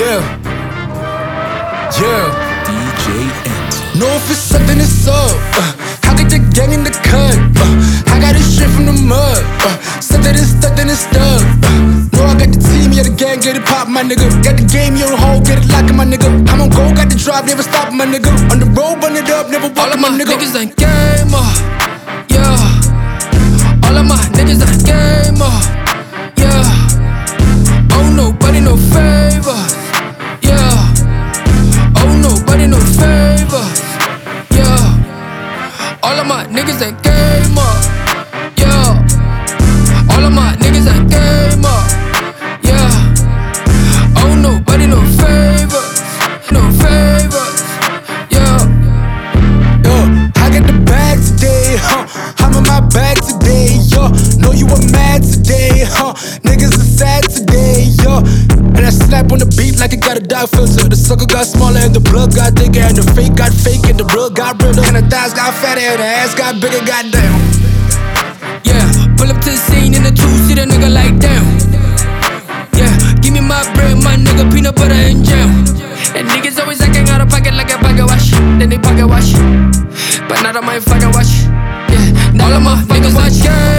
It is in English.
Yeah, yeah. DJ Enzo. Know if it's something that's up. I got the gang in the cut. I got this shit from the mud. Something is stuck, then it's stuck. Know I got the team, yeah, the gang, get it pop, my nigga. Got the game, you hold, get it lockin', my nigga. I'm on go, got the drive, never stop, my nigga. On the road, burn it up, never walk, my nigga. Niggas ain't gamer, yeah. All of my niggas ain't gamer, yeah. Oh, nobody no favors, yeah. Oh, nobody no favors, yeah. All of my niggas ain't gamer, yeah. All of my niggas ain't gamer, yeah. Oh, nobody no favors, no favors, yeah. Yo, I got the bag today, I'm in my bag today, yo. Know you were mad today, niggas are sad today, yo. And I snap on the beat like it got a dark filter. The sucker got smaller and the blood got thicker, and the fake got fake and the real got realer, and the thighs got fatter and the ass got bigger, goddamn. Yeah, pull up to the scene in a two-seater, nigga, like damn. Yeah, give me my bread, my nigga, peanut butter and jam. And niggas always acting out of pocket like a pocket watch. Then they pocket watch, but not on my fucking watch. Yeah, all of my niggas are jam.